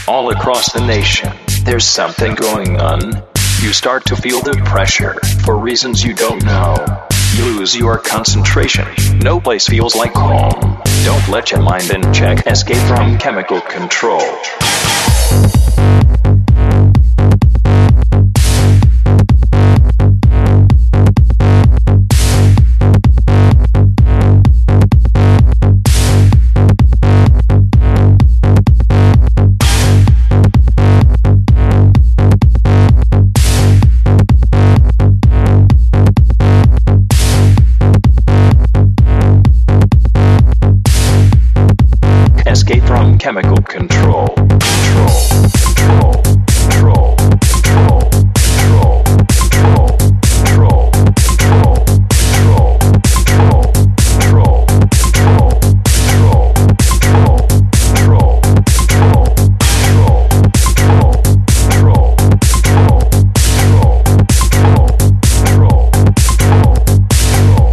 All across the nation, there's something going on. You start to feel the pressure, for reasons you don't know. You lose your concentration, no place feels like home. Don't let your mind in check, escape from chemical control.